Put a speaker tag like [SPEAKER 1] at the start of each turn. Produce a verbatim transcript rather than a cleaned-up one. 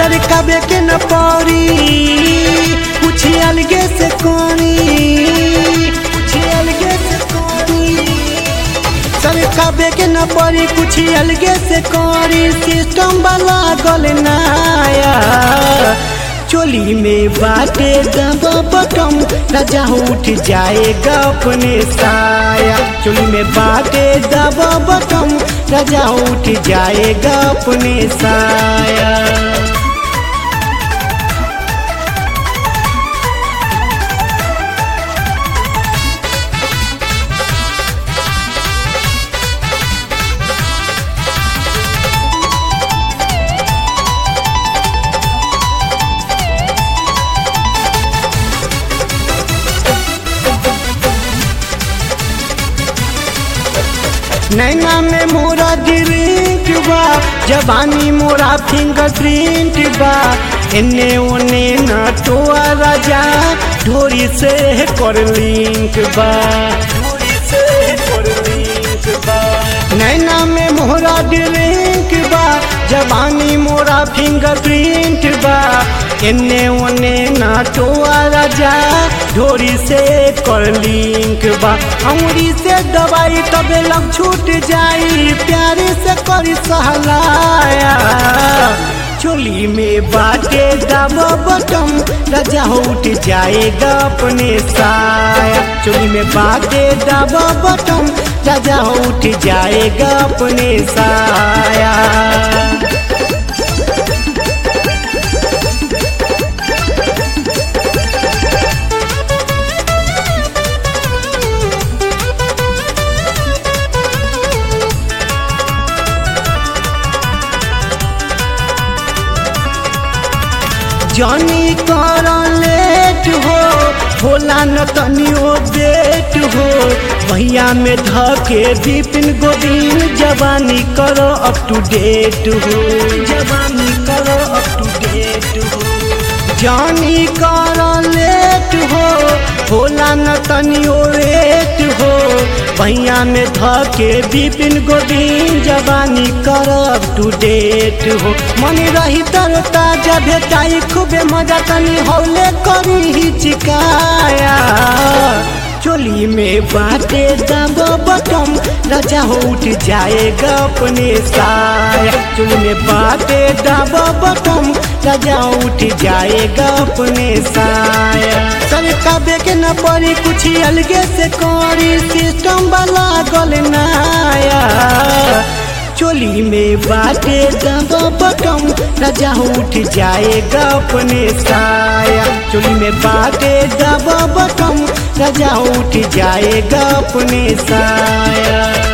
[SPEAKER 1] सरकाबे के न पड़ी कुछ अलगे से कोनी, कुछ अलगे से कोनी। सरकाबे के न पड़ी कुछ अलगे से कोनी, सिस्टम वाला गल नाया। चोली में बाटे दबा बटम, राजा उठ जाएगा अपने साया। चोली में बाटे दबा बटम, राजा उठ जाएगा अपने साया। नैना में मोरा ड्रिंक बा, जवानी मोरा फिंगर प्रिंट बा। एने ओने न टोआ राजा, ढोरी से कर लिंक बा, ढोरी से कर लिंक बा। नैना में मोरा ड्रिंक बा, जवानी मोरा फिंगर प्रिंट बा। एने ओने न टोआ राजा, ढोरी से कर लिंक बा। अमरी से दवाई तबे लग छूट जाई, प्यारे से करी सहलाया। चोली में बाटे दबा बटम, राजा उठ जाएगा अपने साया। चोली में बाटे दबा बटम, राजा उठ जाएगा अपने साया। जानी कर लेट हो, होला न तनियो बेट हो। भैया में धके विपिन गोविंद, जवानी करो अप टू डेट हो, जवानी करो अप टू डेट हो। जानी कर लेट हो, होला न तनियो रेट हो। भैया में धके विपिन गोविंद, जवानी कर अप टू डेट हो। मन रही तर ताजा भेटाई खूबे मजा, तनी हौले करी हिचकाया। चोली में बाटे दबा बटम, राजा उठ जाएगा अपने साया। चोली में बाटे दबा बटम, राजा उठ जाएगा अपने साया। सरकाबे के न पड़ी कुछ अलगे से करी, सिस्टम वाला गल नाया। चोली में बाटे दबा बटम, राजा उठ जाएगा अपने साया। चोली में बाटे दबा बटम, राजा उठ जाएगा अपने साया।